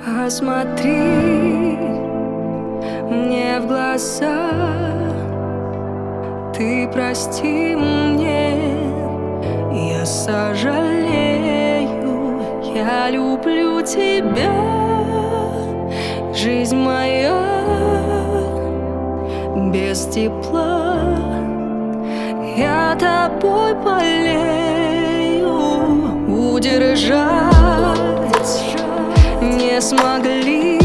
Посмотри мне в глаза, ты прости мне, я сожалею, я люблю тебя, жизнь моя без тепла, я тобой болею, удержать не смогли,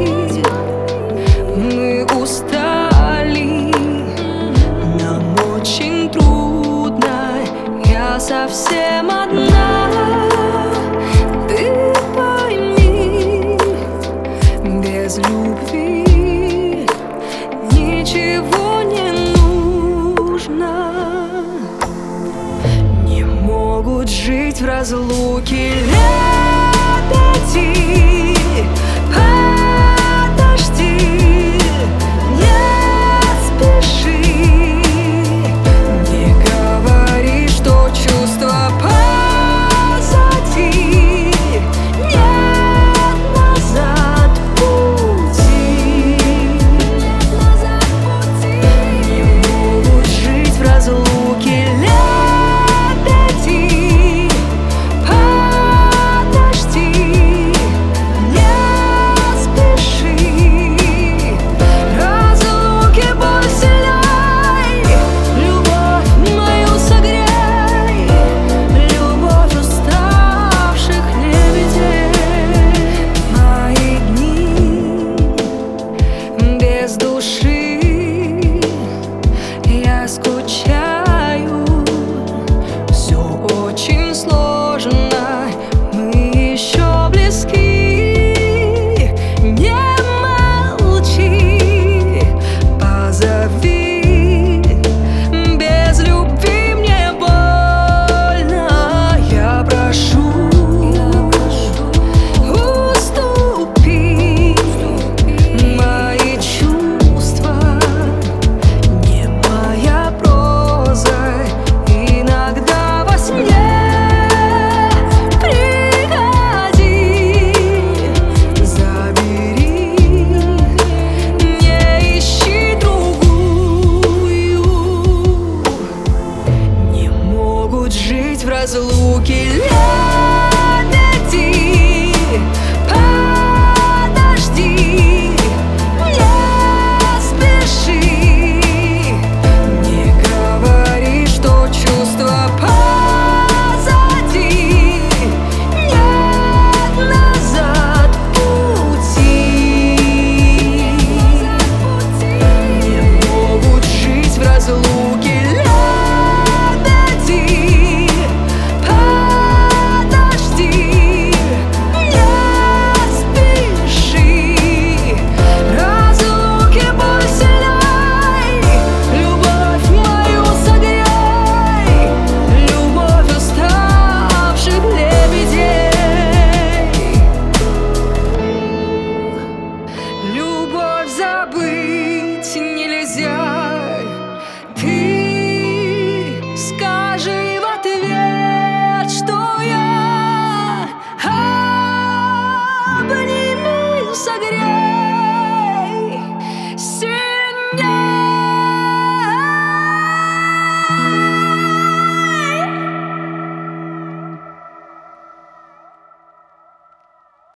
мы устали, нам очень трудно, я совсем одна, ты пойми, без любви ничего не нужно, не могут жить в разлуке